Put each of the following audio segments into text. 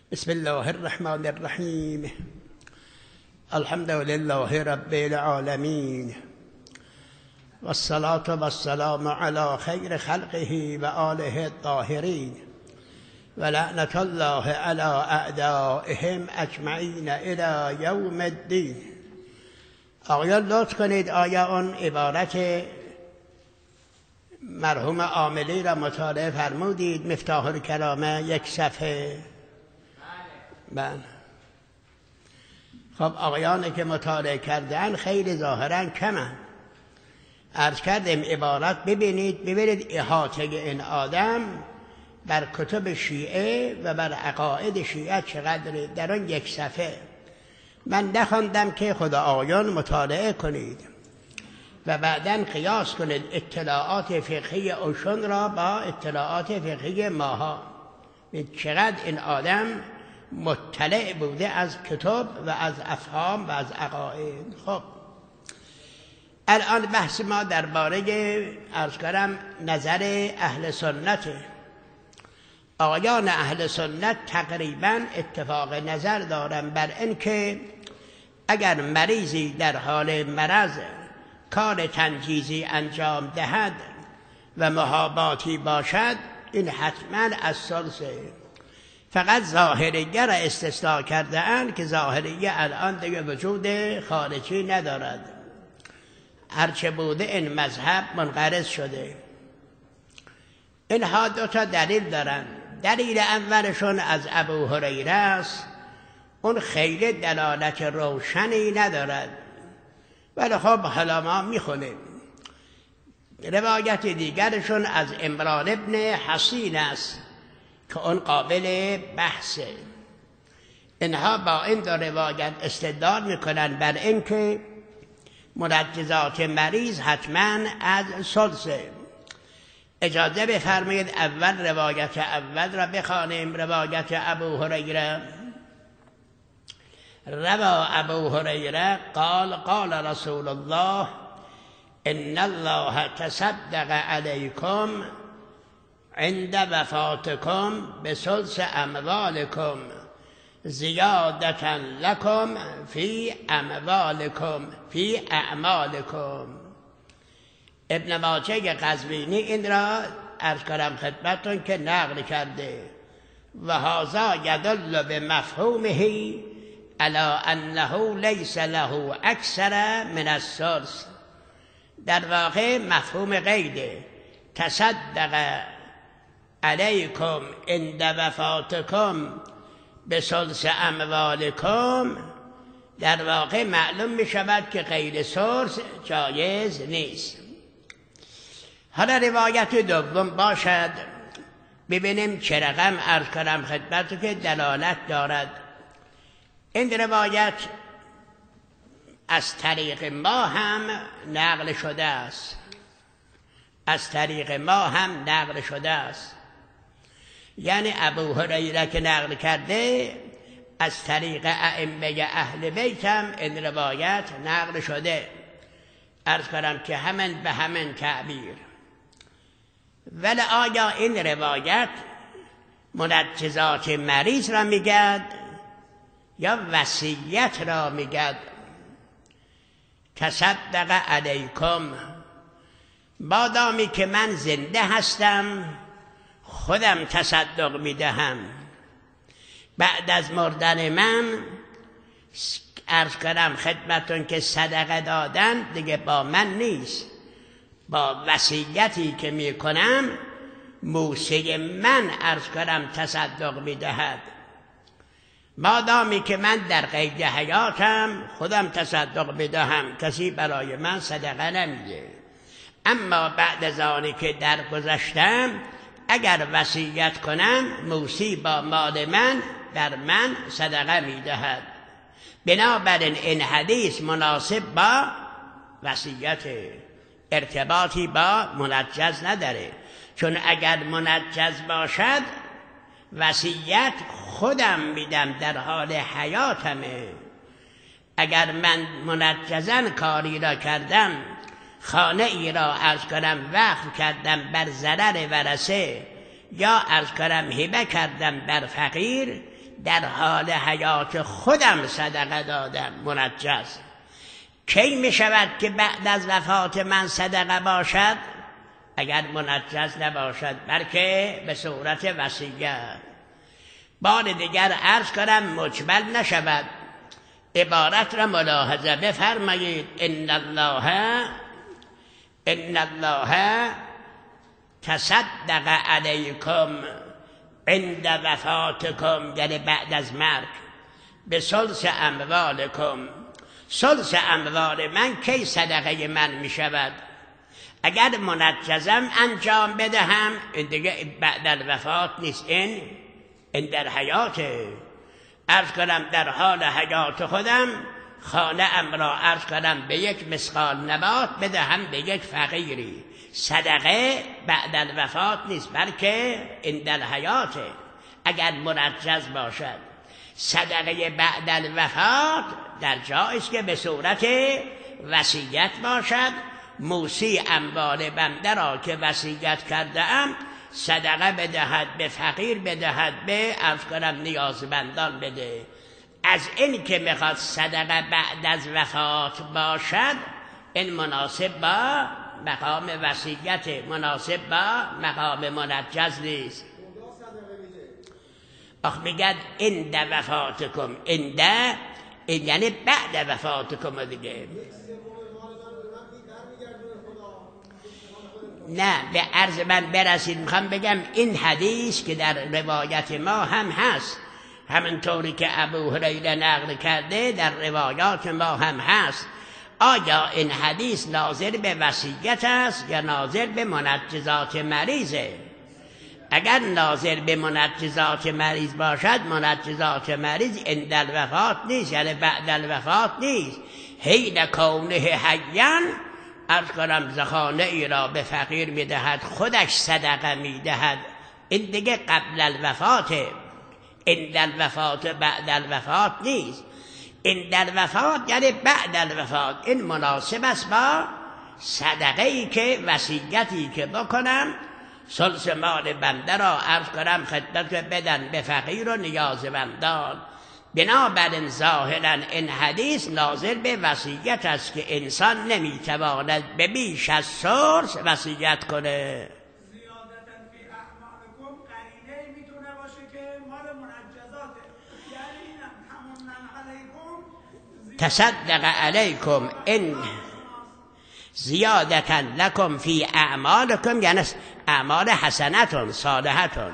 بسم الله الرحمن الرحیم. الحمد لله رب العالمین والصلاة والسلام على خیر خلقه و آله الطاهرین و لعنة الله على اعدائهم اجمعین الی یوم الدین. آقایان لطف کنید آیا اون عبارت مرحوم عاملی را مطالعه فرمودید؟ مفتاح الکلامه 1 صفحه. بله. خب آقایانی که مطالعه کردن خیلی ظاهرا کمن. عرض کردیم عبارت ببینید احاطه این آدم بر کتب شیعه و بر عقاید شیعه چقدر در آن 1 صفحه. من نخواندم که خدا آقایان مطالعه کنید و بعداً قیاس کنید اطلاعات فقهی اوشون را با اطلاعات فقهی ماها. چقدر این آدم مطلع بوده از کتب و از افهام و از عقاید. خب الان بحث ما درباره عرض کردم نظر اهل سنت. آقایان اهل سنت تقریبا اتفاق نظر دارن بر اینکه اگر مریضی در حال مرض کار تنجیزی انجام دهد و محاباتی باشد، این حتما از ثلثه. فقط ظاهریه را استثناء کرده اند که ظاهریه الان دیگه وجود خارجی ندارد، هرچه بوده این مذهب منقرض شده. اینها 2 دلیل دارن. دلیل اولشون از ابو هریره است، اون خیلی دلالت روشنی ندارد، ولی خب حالا ما میخونیم. روایت دیگرشون از عمران ابن حسین است که اون قابل بحثه. اینها با این 2 روایت استدلال میکنن بر اینکه منجزات مریض حتما از ثلثه. اجازه بفرمایید اول روایت اول را بخوانیم. روایت ابو هریره. روا ابو هریره قال قال رسول الله ان الله تصدق علیکم عند وفاتکم بثلث اموالکم زیادة لکم فی اموالکم فی اعمالکم. ابن ماجه قزوینی این را عرض کنم خدمتتون که نقل کرده و هذا یدل بمفهومه علی انه لیس له اکثر من الثلث. در واقع مفهوم قیده تصدق علیکم عند وفاتکم بثلث اموالکم، در واقع معلوم می شود که غیر ثلث جایز نیست. حالا روایت دوم باشد، ببینیم چه رقم عرض کنم خدمتتون که دلالت دارد. این روایت از طریق ما هم نقل شده است، از طریق ما هم نقل شده است. یعنی ابو هریره که نقل کرده از طریق ائمه اهل بیت هم این روایت نقل شده، عرض کنم که همین به همین تعبیر. ولی آیا این روایت منجزات مریض را میگد یا وصیت را میگد؟ تصدق علیکم، مادامی که من زنده هستم خودم تصدق میدهم، بعد از مردن من عرض کنم خدمتون که صدقه دادن دیگه با من نیست، با وصیتی که میکنم موسی من عرض کنم تصدق میدهد. مادامی که من در قید حیاتم خودم تصدق میدهم، کسی برای من صدقه نمیده. اما بعد از آنی که درگذشتم اگر وصیت کنم موسی با مال من بر من صدقه میدهد. بنابراین این حدیث مناسب با وصیت، ارتباطی با منجز نداره، چون اگر منجز باشد وصیت خودم میدم در حال حیاتمه. اگر من منجزاً کاری را کردم، خانه ای را عرض کنم وقف کردم بر ضرر ورثه یا عرض کنم هبه کردم بر فقیر، در حال حیات خودم صدقه دادم منجز. کی می شود که بعد از وفات من صدقه باشد؟ اگر منجز نباشد بلکه به صورت وصیت. بار دیگر عرض کنم مجمل نشود، عبارت را ملاحظه بفرمایید. ان الله تصدق علیکم عند وفاتکم، یعنی بعد از مرگ، به ثلث اموالکم. ثلث اموال من کی صدقه من می شود؟ اگر منجزم انجام بدهم، این دیگه بعد الوفات نیست، این در حیاته. عرض کنم در حال حیات خودم خانه ام را عرض کنم به یک مثقال نبات بدهم به یک فقیری، صدقه بعد الوفات نیست بلکه این در حیاته. اگر منجز باشد صدقه بعد الوفات در جایست که به صورت وصیت باشد. موسی اموال بنده را که وصیت کرده ام صدقه بدهد، به فقیر بدهد، به عرض کنم نیازمندان بده. از این که میخواد صدقه بعد از وفات باشد، این مناسب با مقام وصیت، مناسب با مقام منجز نیست. آخ میگن این در وفاتکم، این یعنی بعد وفاتکم دیگه. نه به عرض من برسید. میخوام بگم این حدیث که در روایت ما هم هست، همینطوری که ابو هریره نقل کرده در روایات ما هم هست. آیا این حدیث ناظر به وصیت است یا ناظر به منجزات مریضه؟ اگر ناظر به منجزات مریض باشد، منجزات مریض عند الوفات نیست، یعنی بعد الوفات نیست. حین کونه حیاً عرض کنم زخانه ای را به فقیر میدهد، خودش صدقه میدهد، این دیگه قبل الوفاته. عند الوفات بعد الوفات نیست. عند الوفات یعنی بعد الوفات. این مناسب است با صدقه ای که وصیتی که بکنم، ثلث مال بنده را عرض کنم خدمت بدن به فقیر و نیازمندان. بنابراین ظاهرا این حدیث ناظر به وصیت است که انسان نمیتواند به بیش از ثلث وصیت کنه. زیادتاً فی اعمالکم قرینه میتونه باشه که مال منجزاته، یعنی اینم همون علیکم تصدق علیکم ان زیادتاً لکم فی اعمالکم، یعنی اعمال حسنتون صالحتون.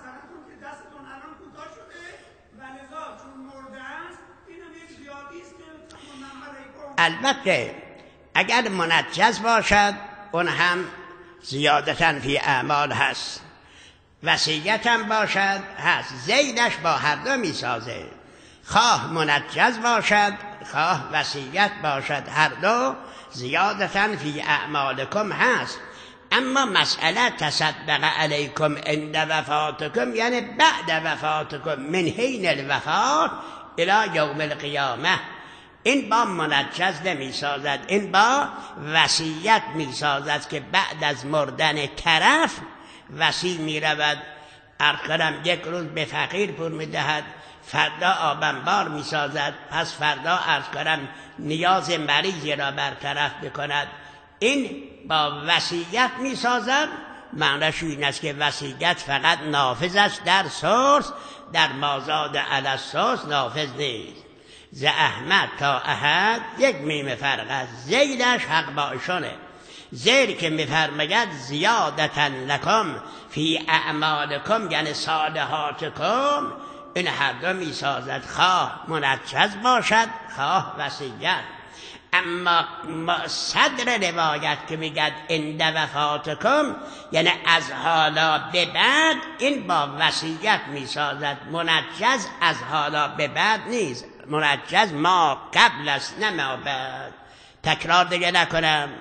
البته اگر منجز باشد اون هم زیادتاً فی اعمال هست، وصیت هم باشد هست، زیدش با هر دو می سازه. خواه منجز باشد خواه وصیت باشد، هر دو زیادتاً فی اعمالکم هست. اما مسئله تصدق علیکم عند وفاتکم یعنی بعد وفاتکم، من حین الوفات الی یوم القیامه. این با منجز نمی سازد، این با وصیت می سازد که بعد از مردن طرف وصی می رود، ارکنم یک روز به فقیر پول می دهد، فردا آبنبار می سازد، پس فردا ارکنم نیاز مریضی را برطرف بکند. این با وصیت می سازد. معنیش این است که وصیت فقط نافذ است در ثلث، در مازاد علی الثلث نافذ نیست. ز احمد تا احد یک میم فرق است، زیدش حق با ایشونه. زیر که میفرماید زیادتاً لکم فی اعمالکم یعنی صالحاتکم، این هر دو میسازد، خواه منجز باشد خواه وصیت. اما صدر روایت که میگد عند وفاتکم یعنی از حالا به بعد، این با وصیت میسازد. منجز از حالا به بعد نیست، منجز ما قبل است نه ما بعد. تکرار دیگه نکنم.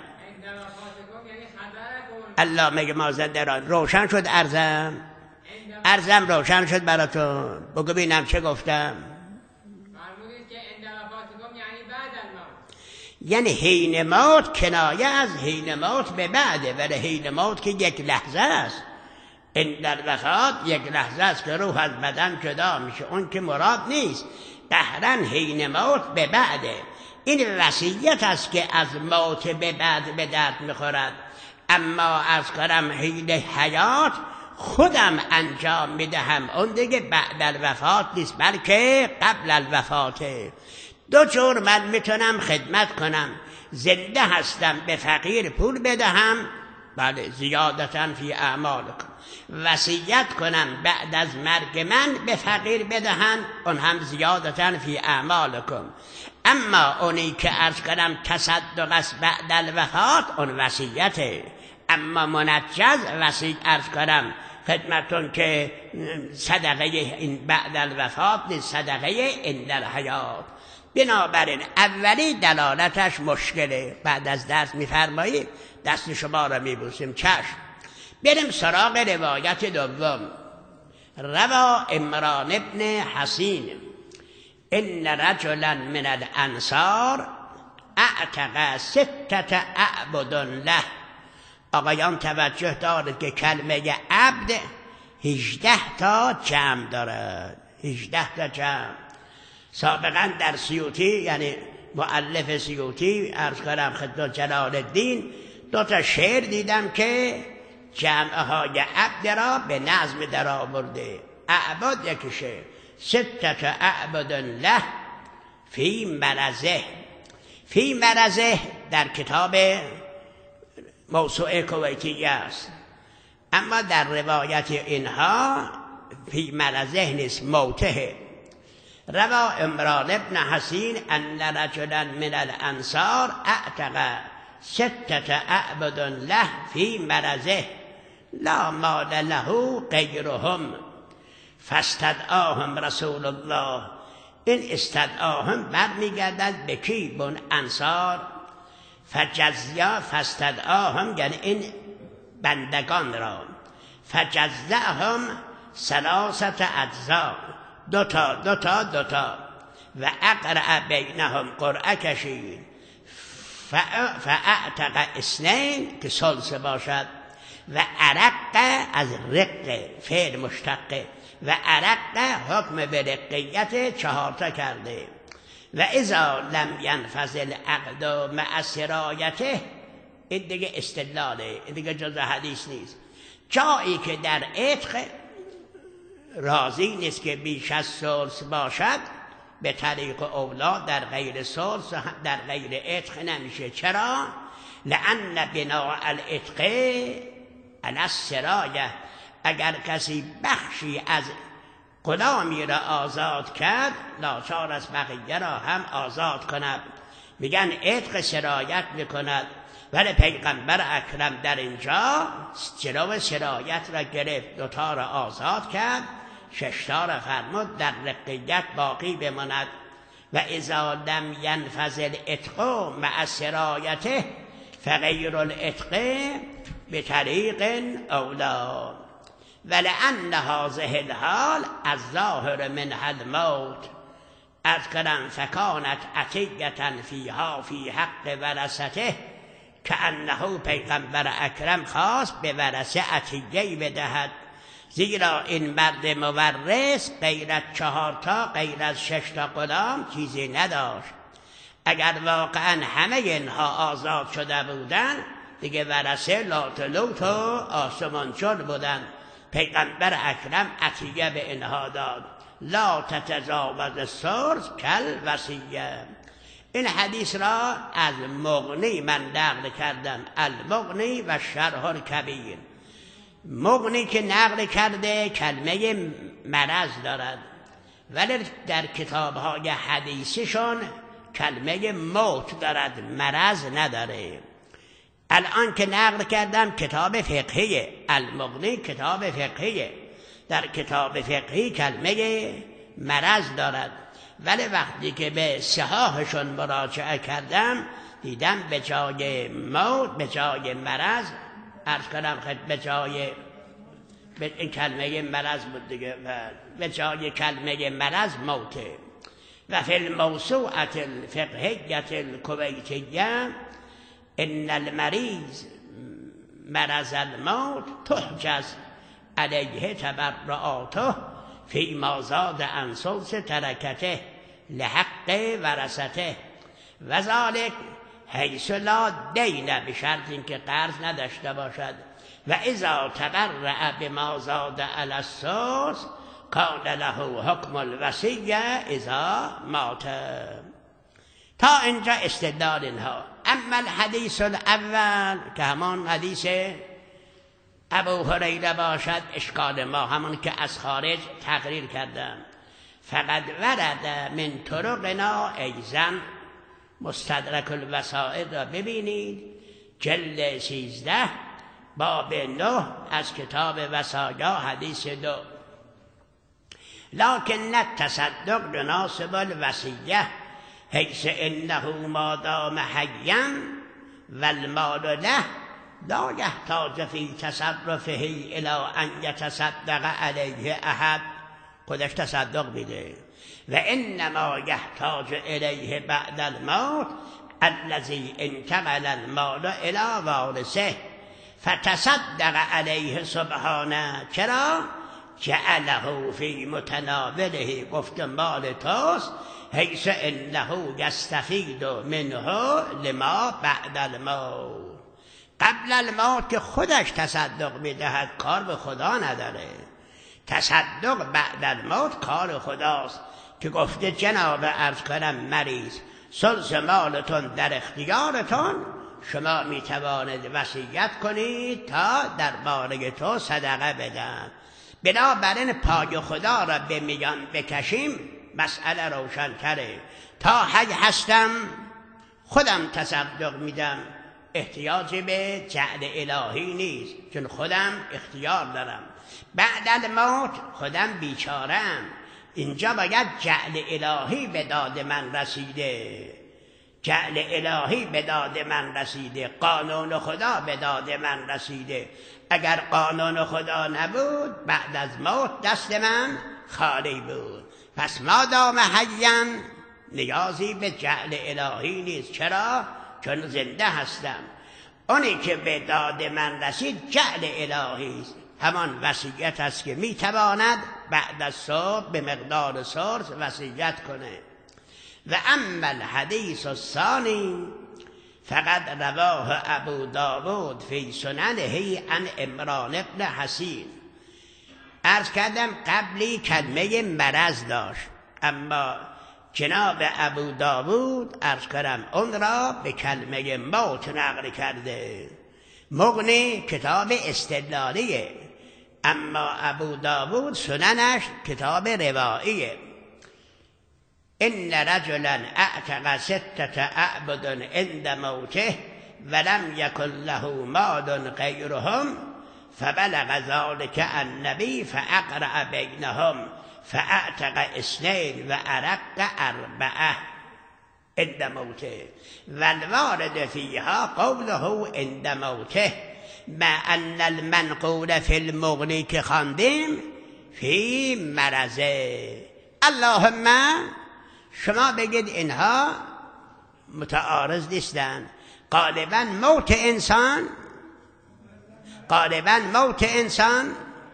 الله میگه مازندران روشن شد، ارزم روشن شد براتون. بگو بینم چه گفتم. یعنی حین موت کنایه از حین موت به بعده، ولی حین موت که یک لحظه است. این در وفات یک لحظه است که روح از بدن جدا میشه، اون که مراد نیست. قهرن حین موت به بعده، این وصیت است که از موت به بعد به درد میخورد. اما از کنم حین حیات خودم انجام میدهم، اون دیگه بعد الوفات نیست بلکه قبل الوفاته. دو جور من میتونم خدمت کنم، زنده هستم به فقیر پول بدهم، بله زیادتاً فی اعمالکم، وصیت کنم بعد از مرگ من به فقیر بدهن، اون هم زیادتاً فی اعمالکم. اما اونی که عرض کنم تصدق است بعد الوفات، اون وصیته. اما منجز وصیت عرض کنم خدمتون که صدقه این بعد الوفات نیست، صدقه این در حیات. بنابراین اولی دلالتش مشکله. بعد از درس میفرمایید دست شما را میبوسیم، چشم. بریم سراغ روایت دوم. روا عمران ابن حسین ان رجلا من الانصار اعتق 6 اعبد له. آقایان توجه دارید که کلمه عبد 18 تا جمع دارد، 18 تا جمع. سابقا در سیوطی، یعنی مؤلف سیوطی، عرض کنم خدمت جلال الدین، 2 تا شعر دیدم که جمعهای عبد را به نظم در آورده. اعبد یک شعر، 6 اعبد له فی مرضه. فی مرضه در کتاب موسوعه کویتیه است، اما در روایت اینها فی مرضه نیست، موته. روا عمران ابن حسین ان رجلا من الانصار اعتق 6 اعبد له فی مرضه لا مال له غیرهم فاستدعاهم رسول الله. این استدعاهم برمیگردد به کی؟ بن انصار. فجزیا فاستدعاهم یعنی این بندگان را، فجزهم 3 اجزا، 2 تا و اقرع بینهم، قرعه کشید. فاعتق 2 که ثلث باشد، و عرق از رق فعل مشتقه، و عرق حکم به رقیت 4 تا کرده. و اذا لم ینفصل عقد مع سرایته، این دیگه استدلاله، این دیگه جز حدیث نیست. جایی که در عتق راضی نیست که بیش از ثلث باشد، به طریق اولاد در غیر ثلث در غیر عتق نمیشه. چرا؟ لأن بناء العتق علی السرایه، اگر کسی بخشی از غلامی را آزاد کرد، ناچار است بقیه را هم آزاد کند. میگن عتق سرایت میکند، ولی پیغمبر اکرم در اینجا جلو سرایت را گرفت، 2 تا را آزاد کرد، 6 تا را فرمود در رقیت باقی بماند. و اذا لم ینفصل عتق مع سرایته فغیر العتق به طریق اولا. ولأن هذه الحال الظاهر من الموت اذکرن فکانت عطیة فیها فی حق ورثته، که انه پیغمبر اکرم خواست به ورثه عطیه‌ای بدهد، زیرا این مرد مورث غیر از 4 تا غیر از 6 تا غلام چیزی نداشت. اگر واقعا همه اینها آزاد شده بودن دیگه ورثه لاتلوت و آسمان چون بودن. پیغمبر اکرم عطیه به اینها داد، لا تتجاوز الثلث کل وصیه. این حدیث را از مغنی من نقل کردم، المغنی و شرح الکبیر. مغنی که نقل کرده کلمه مرض دارد، ولی در کتاب‌های حدیثشون کلمه موت دارد، مرض نداره. الان که نقل کردم کتاب فقهیه، المغنی کتاب فقهیه، در کتاب فقهی کلمه مرض دارد، ولی وقتی که به صحاحشون مراجعه کردم دیدم به جای موت، به جای مرض، عرض کنم به جای این کلمه مرض بود دیگه، به جای کلمه مرض موته. و فی الموسوعة الفقهیة الکویتیه ان المریض مرض الموت تحجز علیه تبرعاته فیما زاد عن ثلث ترکته لحق ورثته و ذلک حیث لا دین، به شرط اینکه قرض نداشته باشد. و اذا تبرع بما زاد علی الثلث کان له حکم الوصیه اذا مات. تا اینجا استدلال اینها. اما الحدیث الاول که همان حدیث ابو هریره باشد، اشکال ما همون که از خارج تقریر کردم. فقد ورد من طرقنا ایضا، مستدرک الوسائل را ببینید، جلد 13 باب 9 از کتاب وصایا حدیث 2. لکن التصدق يناسب الوصیه حیث انه ما دام حیا والمال له لا یحتاج فی تصرفه الی ان یتصدق علیه احد. خودش تصدق میده. و انما یحتاج الیه بعد الموت الذی انتقل المال الی وارثه فتصدق علیه سبحانه. چرا؟ جعله فی متناوله، گفت مال توست، حیث انه یستفید منه لما بعد الموت. قبل الموت که خودش تصدق میدهد، کار به خدا نداره. تصدق بعد الموت کار خداست که گفته جناب عرض کنم مریض، ثلث مالتون در اختیارتون، شما میتوانید وصیت کنید تا در باره تو صدقه بدن. بنابراین پای خدا را به میان بکشیم مسئله روشن تره. تا حی هستم خودم تصدق میدم، احتیاجی به جعل الهی نیست، چون خودم اختیار دارم. بعد الموت خودم بیچارم، اینجا باید جعل الهی به داد من رسیده، جعل الهی به داد من رسیده، قانون خدا به داد من رسیده. اگر قانون خدا نبود بعد از موت دست من خالی بود. پس ما دام حیا نیازی به جعل الهی نیست. چرا؟ چون زنده هستم. اونی که به داد من رسید جعل الهی است، همان وصیت است که میتواند بعد از صبح به مقدار ثلث وصیت کنه. و اما الحدیث الثانی فقد رواه ابو داود فی سننه عن عمران بن حسین. عرض کردم قبلی کلمه مرض داشت، اما جناب ابو داود عرض کردم اون را به کلمه موت نقل کرده. مغنی کتاب استدلالیه، اما ابو داود سننش کتاب رواییه. ان رجلا اعتق 6 اعبد عند موته ولم یکن له مال غیرهم فبلغ ذلك النبی فاقرأ بینهم فاعتق 2 و ارق 4 عند موته والوارد فیها قوله عند موته مع ان المنقول فی المغنی که خواندیم فی مرضه. اللهم شما بگید اینها متعارض نیستن. غالبا موت انسان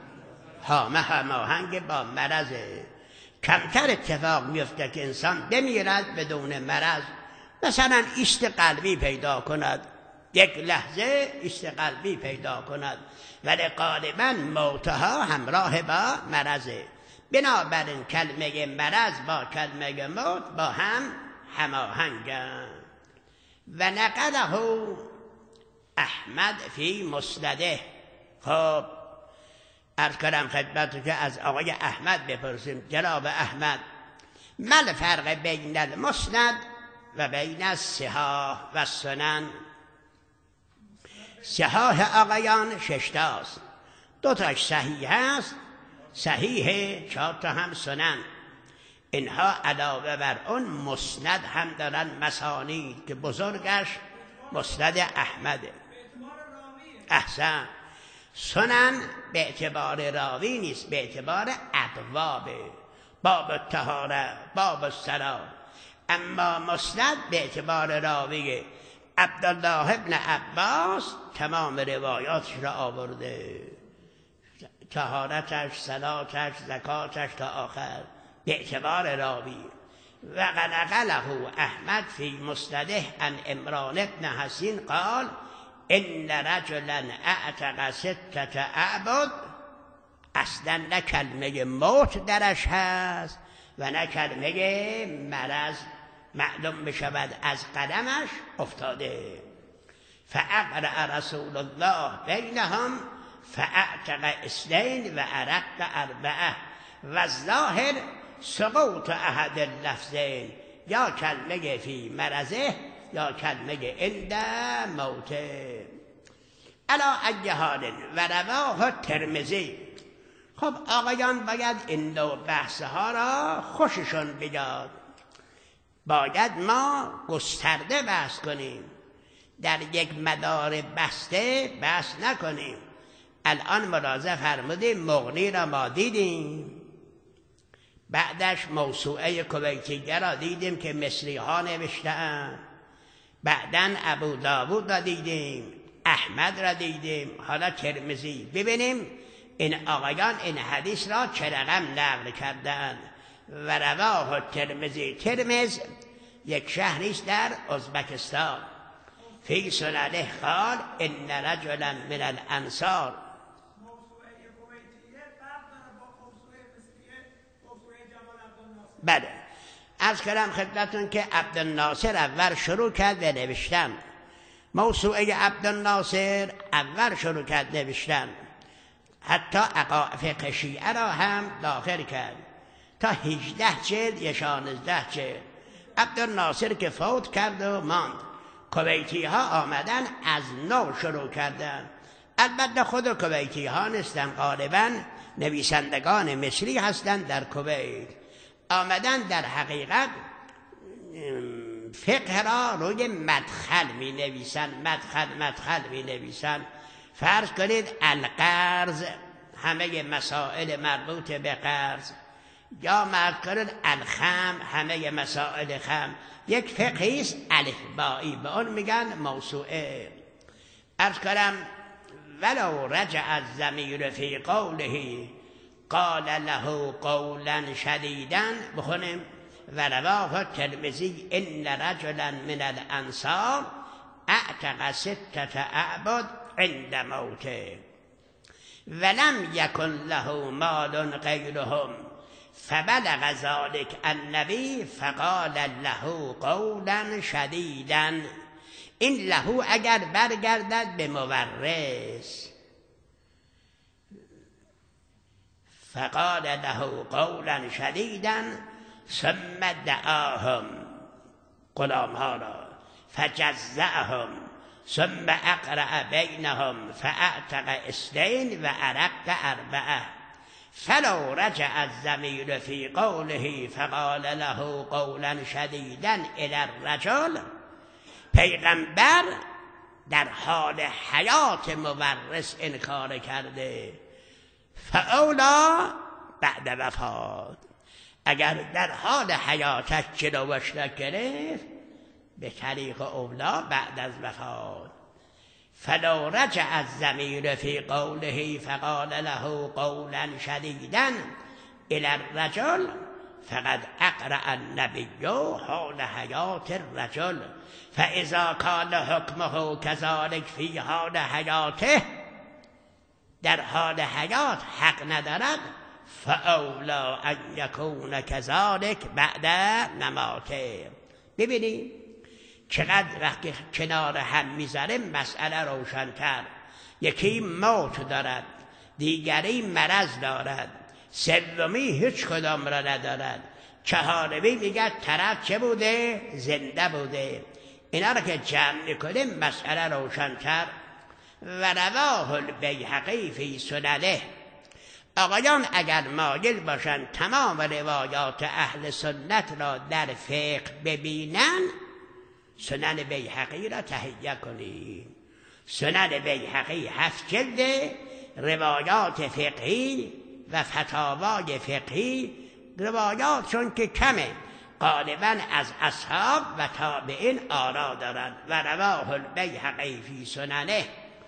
هماهنگ با مرضه. کمتر اتفاق میفته که انسان بمیرد بدون مرض. مثلا ایست قلبی پیدا کند، یک لحظه ایست قلبی پیدا کند، ولی غالبا موتها همراه با مرضه. بنابراین کلمه مرض با کلمه موت با هم هماهنگند. و نقله احمد فی مسنده. خب عرض کردم خدمتتون که از آقای احمد بپرسیم. جناب احمد ما الفرق بین المسند و بین الصحاح و السنن؟ صحاح آقایان 6 تاست، 2 تاش صحیح هست، صحیح 4 تا هم سنن. اینها علاوه بر اون مسند هم دارن، مسانید که بزرگش مسند احمده. احسن. سنن به اعتبار راوی نیست، به اعتبار ابوابه، باب الطهاره، باب الصلاه. اما مسند به اعتبار راویه. عبدالله ابن عباس تمام روایاتش را آورده، طهارتش، صلاتش، زکاتش تا آخر به اعتبار راوی. و نقله احمد فی مسنده عن عمران بن حسین قال ان رجلا اعتق 6 اعبد. اصلا نه کلمه موت درش هست و نه کلمه مرض معلوم بشود از قدمش افتاده. فاقرأ رسول الله بینهم فاعتق 2 و ارق 4 و الظاهر سقوط احد اللفظین، یا کلمه فی مرضه یا کلمه عند موته. علی ای حال و رواه ترمذی. خب آقایان باید این نوع بحثها را خوششون بیاد. باید ما گسترده بحث کنیم، در یک مدار بسته بحث نکنیم. الان ملاحظه فرمودیم مغنی را ما دیدیم، بعدش موسوعه کویتیه را دیدیم که مصری ها نوشته‌اند، بعداً ابو داوود را دیدیم، احمد را دیدیم، حالا ترمذی. ببینیم این آقایان این حدیث را چه رقم نقل کردند. و رواه ترمذی. ترمذ یک شهری است در ازبکستان. فی سننه قال ان رجلا من الانصار. بله، عرض کردم خدمتتون که عبدالناصر اول شروع کرد به نوشتن. موسوعه عبدالناصر اول شروع کرد نوشتن، حتی فقه شیعه را هم داخل کرد تا 18 جلد یا 16 جلد. عبدالناصر که فوت کرد و ماند، کویتی ها آمدن از نو شروع کردن. البته خود کویتی ها نیستن، غالبا نویسندگان مصری هستند در کویت. آمدن در حقیقت فقه را روی مدخل می نویسن، مدخل می نویسن. فرض کنید القرض، همه مسائل مربوط به قرض، یا فرض کنید الخم، همه مسائل خم. یک فقهی است الفبایی، به اون میگن موسوعه. عرض کنم ولو رجع الضمیر فی قوله قال له قولا شدیدا. بخونیم و رواه ترمذی ان رجلا من الانصار اعتق 6 اعبد عند موته ولم یکن له مال غیرهم فبلغ ذلك النبی فقال له قولا شدیدا. این له اگر برگردد به مورث، فقال له قولا شدیدا ثم دعاهم، غلام ها را، فجزعهم ثم اقرأ بینهم فاعتق 2 و ارق 4 فلو رجع الضمیر فی قوله فقال له قولا شدیدا الی الرجل. پیغمبر در حال حیات مورث انکار کرده، فاولا بعد وفات. اگر در حال حیاتش جلوش نگرفت، به طریق اولا بعد از وفات. فلو رجع الضمیر فی قوله فقال له قولا شدیدا الی الرجل فقد اقرأ النبی حال حیات الرجل فاذا کان حکمه کذلک فی حال حیاته، در حال حیات حق ندارد، فاولا ان یکون کذلک بعد مماته. ببینید چقدر وقتی کنار هم میذاره مسئله روشن‌تر. یکی موت دارد، دیگری مرض دارد، سومی هیچ کدام را ندارد، چهارمی میگه طرف چه بوده؟ زنده بوده. اینا را که جمع میکنیم مسئله روشن‌تر. و رواه البیهقی فی سننه. آقایان اگر مایل باشن تمام روایات اهل سنت را در فقه ببینن، سنن بیهقی را تهیه کنید. سنن بیهقی 7 جلد، روایات فقهی و فتاوای فقهی. روایات چون که کمه، غالبا از اصحاب و تابعین آرا دارند. و رواه البیهقی فی سننه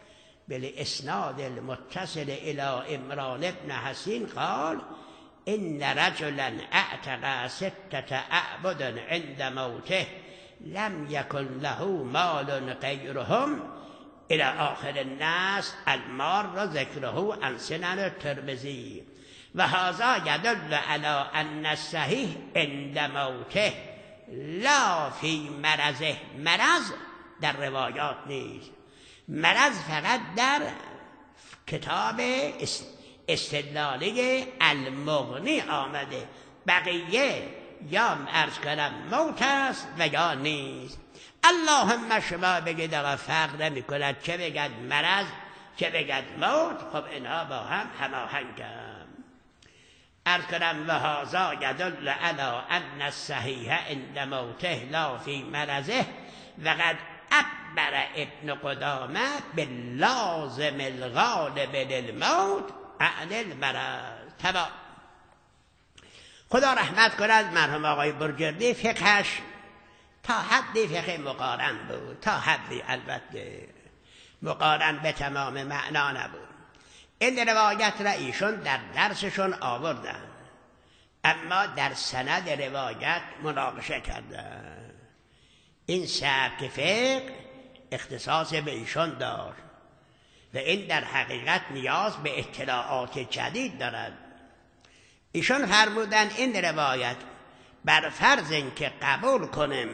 بالاسناد المتصل الى عمران بن حسین قال ان رجلا اعتق 6 اعبد عند موته لم يكن له مال غيرهم الى آخر الناس المار ذكره عن سنن الترمذی و هذا يدل على ان الصحيح عند موته لا فی مرضه. مرض در روایات نیست، مرض فقط در کتاب استدلالی المغنی آمده، بقیه یا عرض کنم موت است و یا نیست. اللهم شما بگید آقا فرق نمی کند چه بگد مرض چه بگد موت، خب اینها با هم هماهنگند. عرض کنم و هذا یدل علی ان الصحیح عند موته لا فی مرضه و قد عبر ابن قدامه باللازم الغالب للموت عن المرض. تمام. خدا رحمت کند مرحوم آقای برجردی فقهش تا حدی فقه مقارن بود، تا حدی، البته مقارن به تمام معنا نبود. این روایت را ایشون در درسشون آوردن، اما در سند روایت مناقشه کردن. این سبک فقه اختصاص به ایشون داشت و این در حقیقت نیاز به اطلاعات جدید دارد. ایشون فرمودن این روایت بر فرض این که قبول کنیم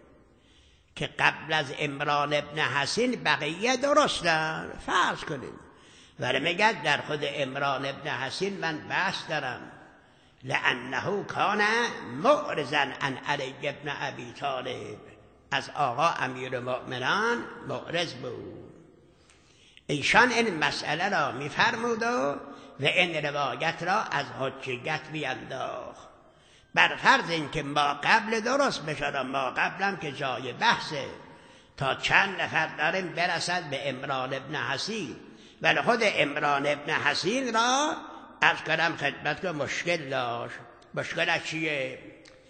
که قبل از عمران ابن حسین بقیه درستن، فرض کنیم، ولی میگه در خود عمران ابن حسین من بحث دارم، لانه کان معرضا عن علی ابن ابی طالب، از آقا امیرالمؤمنان معرض بود. ایشان این مسئله را میفرمود و این روایت را از حجیت بینداخت بر فرض این که ما قبل درست بشد، ما قبلم که جای بحثه، تا چند نفر داریم برسد به عمران ابن حسین، ولی خود عمران ابن حسین را از کنم خدمت که مشکل داشت. مشکلش چیه؟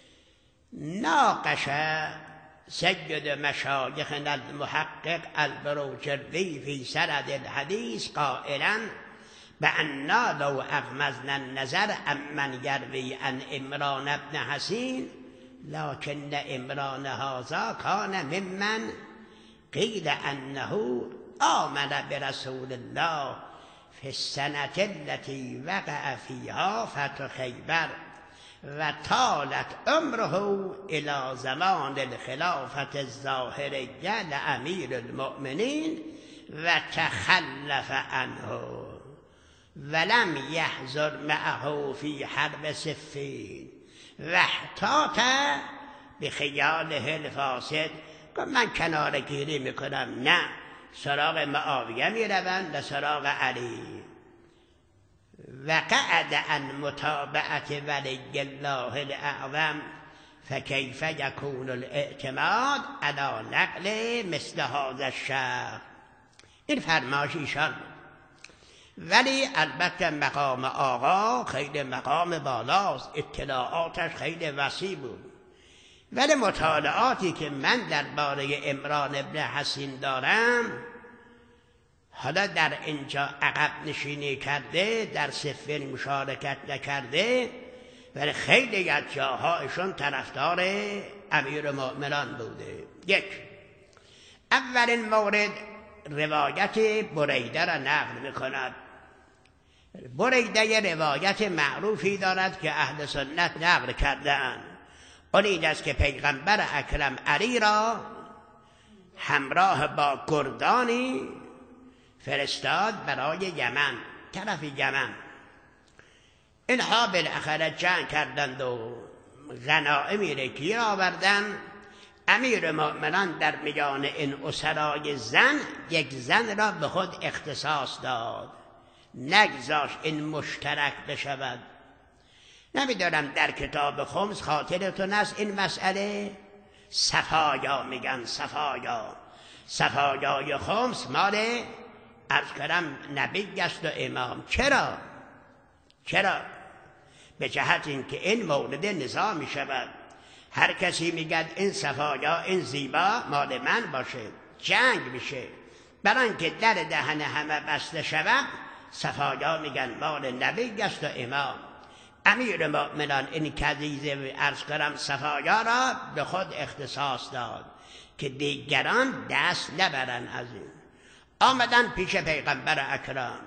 ناقش سید مشایخنا المحقق البروجردی فی سند الحدیث قائلا بأننا لو اغمضنا النظر امن یروی عن عمران ابن حسین لكن عمران هذا كان ممن قیل انه آمن برسول الله فی السنة التي وقع فيها فتح خیبر و طالت عمره الى زمان الخلافة الظاهرية لامیر المؤمنین و تخلف عنه ولم يحضر معه في حرب صفین و احتاط بخیاله الفاسد. من کناره گیری میکنم، نه، سراغ معاویه میروند و سراغ علی. وقعد عن متابعت ولی الله الاعظم فکیف یکون الاعتماد علی نقل مثل هذا الشخص. این فرمایش ایشان، ولی البته مقام آقا خیلی مقام بالاست، اطلاعاتش خیلی وسیع بود، ولی مطالعاتی که من درباره عمران ابن حسین دارم، حالا در اینجا عقب نشینی کرده، در صفین مشارکت نکرده، ولی خیلی از جاهایشون طرفدار امیرالمؤمنان بوده. یک، اولین مورد روایت بریده را نقل میکند. بریده روایت معروفی دارد که اهل سنت نقل کردند. آن این است که پیغمبر اکرم علی را همراه با گردانی فرستاد برای یمن، طرف یمن. اینها بالاخره جنگ کردند و غنایمی را گیر آوردند. امیر مؤمنان در میان این اسرای زن یک زن را به خود اختصاص داد، نگذاشت این مشترک بشود. نمیدارم در کتاب خمس خاطرتون است این مسئله، صفایا میگن، صفایای خمس مال عرض کردم نبی است و امام. چرا؟ به جهت اینکه این مورد نزاع می شود. هر کسی میگه این صفایا، این زیبا مال من باشه، جنگ میشه. برای اینکه در دهن همه بسته شود. صفایا میگن مال نبی است و امام. امیر مؤمنان این کدیزه عرض کنم صفایا را به خود اختصاص داد که دیگران دست نبرن از این. آمدن پیش پیغمبر اکرم.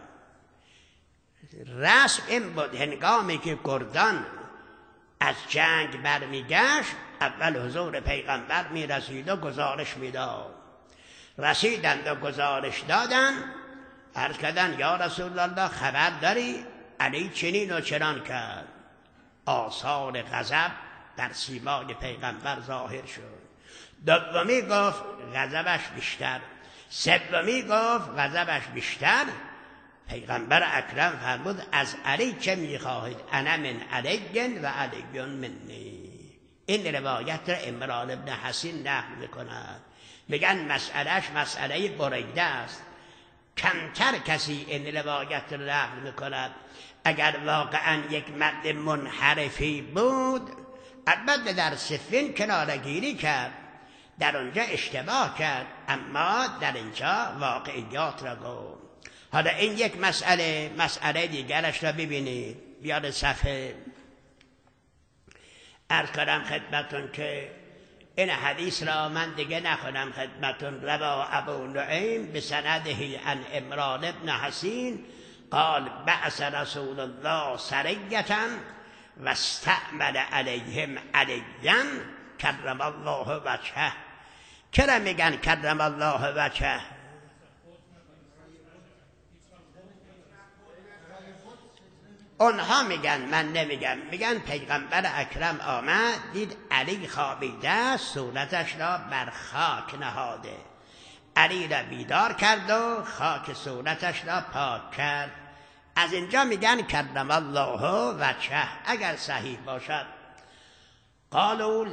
رسم این بود هنگامی که گردان از جنگ برمیگشت اول حضور پیغمبر میرسید و گزارش میداد. رسیدند و گزارش دادن، عرض کردن یا رسول الله خبر داری علی چنین و چنان کرد. آثار غضب در سیمای پیغمبر ظاهر شد. دومی گفت غضبش بیشتر، سومی گفت غضبش بیشتر. پیغمبر اکرم فرمود از علی چه میخواهید؟ انا من علی و علی منی. این روایت را عمران ابن حسین نقل میکند. میگن مسئلهش مسئله بریده است. کمتر کسی این روایت را نقل میکند. اگر واقعا یک مرد منحرفی بود البته در صفین کنارگیری کرد، در اونجا اشتباه کرد، اما در اینجا واقعیات را گفت. حالا این یک مسئله دیگرش را ببینید. بیاد صفحه. عرض کنم خدمتون که این حدیث را من دیگه نخونم خدمتون. روا ابو نعیم بسنده عن عمران ابن حسین قال بعث رسول الله سریة و استعمل علیهم علیا کرم الله وجهه. چرا میگن کرم الله وجهه؟ اونها میگن، من نمیگم. میگن پیغمبر اکرم آمد دید علی خوابیده، صورتش را بر خاک نهاده. علی را بیدار کرد و خاک صورتش را پاک کرد. از اینجا میگن کرم الله وجهه. اگر صحیح باشد قالوا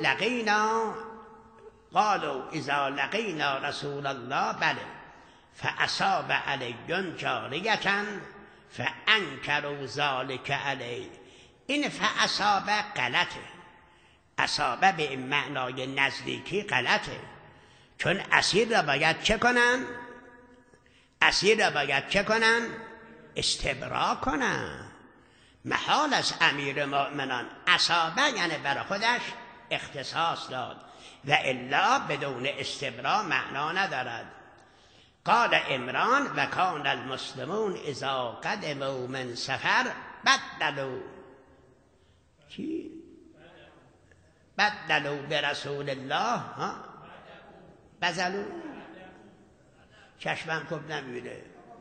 اذا لقینا رسول الله بله فاصاب علی جاریه فانکروا ذلک علی. این فاصاب غلطه. اصابه به این معنای نزدیکی غلطه، چون اسیر را باید چه کنن؟ اسیر را باید چه کنن؟ استبرا کنن. محال از امیر مؤمنان اصابه یعنی برای خودش اختصاص داد و الا بدون استبرا معنا ندارد. قال عمران و کان المسلمون اذا قدموا من سفر بدلوا برسول الله بزلوا. چشمم خوب نمیبینه.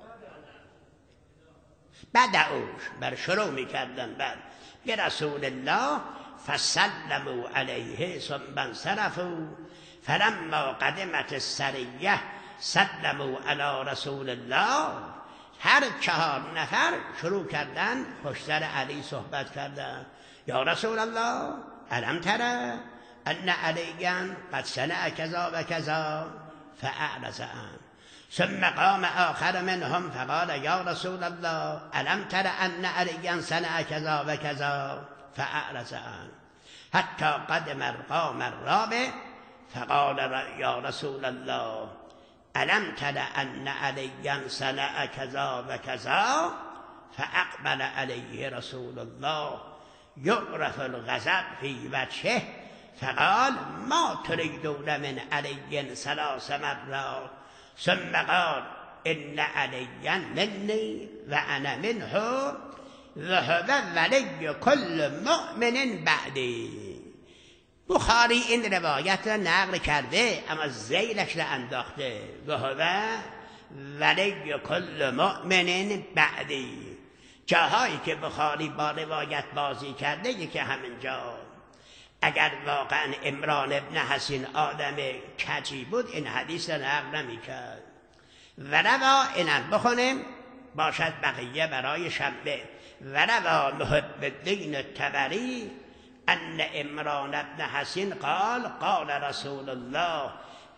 بدعوش بر شروع میکردن بعد برسول الله فسلموا علیه ثم انصرفوا فلما قدمت السریه سلموا علی رسول الله. هر 4 نفر شروع کردن پشت سر علی صحبت کردن. یا رسول الله الم ترى ان علیا قد صنع کذا و کذا فاعرض عنه. ثم قام آخر منهم فقال یا رسول الله الم تر ان علیا صنع کذا و کذا فاعرض عنه حتی قدم القام الرابع فقال یا رسول الله الم تر ان علیا صنع کذا و کذا فاقبل علیه رسول الله یعرف الغضب فی وجهه فقال ما تريدون من علی 3 مرات ثم قال ان علیا منی و انا منه ذهب ولی کل مؤمن بعدی. بخاری این روایت را نقل کرده اما ذیلش را انداخته ذهب ولی کل مؤمن بعدی. جاهایی که بخاری با روایت بازی کرده یکی همینجا. اگر واقعا عمران ابن حسین آدم کجی بود این حدیث را نقل نمی کرد. و روا اینم بخونیم باشد بقیه برای شنبه. و روا محب الدین الطبری ان عمران ابن حسین قال رسول الله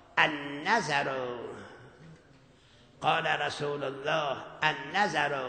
النظر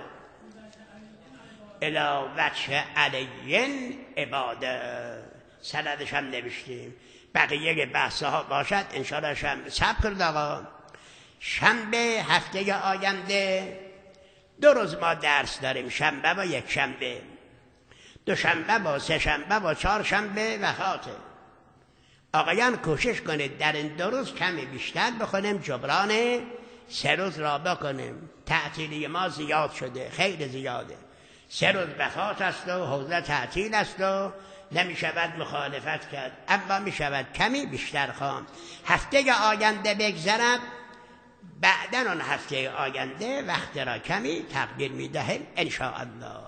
الى وجه علی عباده. سندش هم نوشتیم. بقیه بحث ها باشد انشاءالله صبر کرد آقا. شنبه هفته آینده 2 روز ما درس داریم، شنبه و یک شنبه، دوشنبه و سه شنبه و 4 شنبه وفاته. آقایان کوشش کنید در این 2 روز کمی بیشتر بخونیم، جبران 3 روز را بکنیم. تعطیلی ما زیاد شده، خیلی زیاده. 3 روز وفات است و حوزه تعطیل است و نمی شود مخالفت کرد، اما می شود کمی بیشتر خواند. هفته آینده بگذرد، بعدن آن هفته آینده وقت را کمی تقدیر می دهیم ان شاء الله.